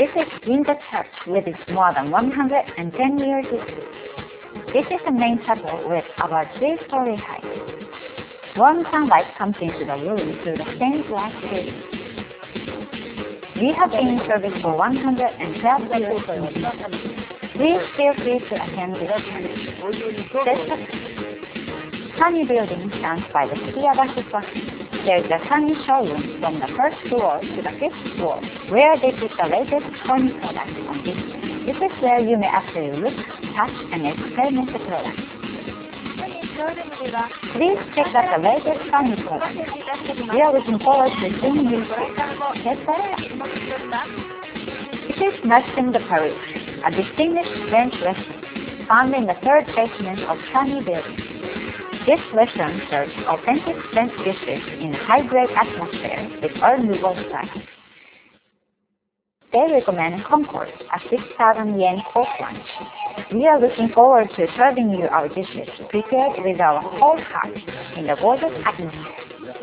This is Ginza Church with its more than 110 years history. This is the main chapel with about 3-story height. Warm sunlight comes into the room through the stained glass ceiling. We have been in service for 112 years. Please feel free to attend this church. Sunny Building stands by the Shikiabashi Crossing. There is a Sunny showroom from the first floor to the 5th floor, where they put the latest Sunny products on display. This is where you may actually look, touch, and experiment the products. Please check out the latest Sunny products. We are looking forward to seeing you soon. This is Maxime de Paris, a distinguished French restaurant found in the 3rd basement of Sunny Building. This restaurant serves authentic French dishes in a high-grade atmosphere with Art Nouveau style. They recommend Concourse, a 6,000 yen course lunch. We are looking forward to serving you our dishes prepared with our whole heart in the gorgeous atmosphere.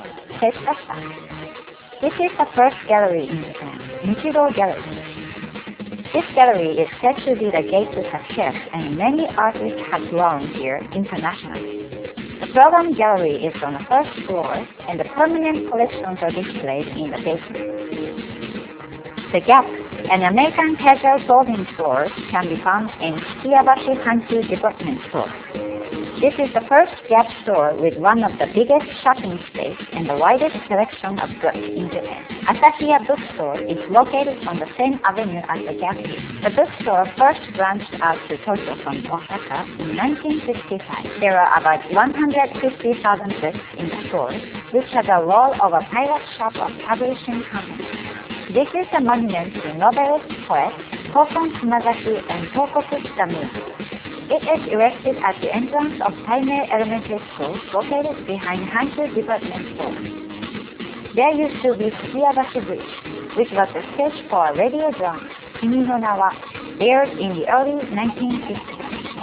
This is the first gallery in Japan, Nichido Gallery. This gallery is said to be the gate to success, and many artists have grown here internationally. The program gallery is on the 1st floor, and the permanent collections are displayed in the basement. The Gap, an American casual clothing store, can be found in Shikiabashi Hanshu Department Store. This is the first Gap store with one of the biggest shopping space and the widest selection of goods in Japan. Asahiya Bookstore is located on the same avenue as the Gap. The bookstore first branched out to Tokyo from Osaka in 1965. There are about 150,000 books in the store, which has a role of a private shop of publishing company. This is a monument to novelist, poet, Hoson Tsunazaki and Tokoku Kitamiya. It is erected at the entrance of Taimei Elementary School, located behind Hanshu Department Store. There used to be Shikiabashi Bridge, which was the stage for a radio drama, Kimi no Na wa, aired in the early 1950s.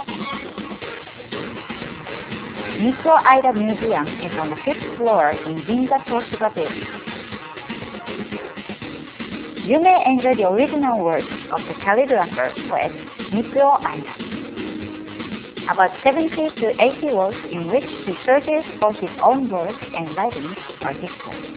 Mitsuo Aida Museum is on the 5th floor in Ginza Toshiba Building. You may enjoy the original works of the calligrapher poet Mitsuo Aida. About 70 to 80 works in which he searches for his own words and writings are displayed.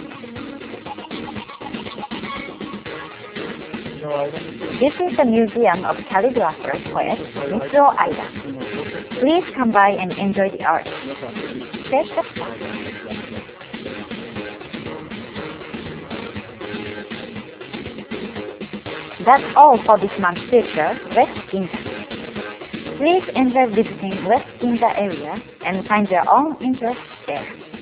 This is the Museum of Calligrapher poet Mitsuo Aida. Please come by and enjoy the art. That's all for this month's feature, West Ginza. Please enjoy visiting West Ginza area and find your own interests there.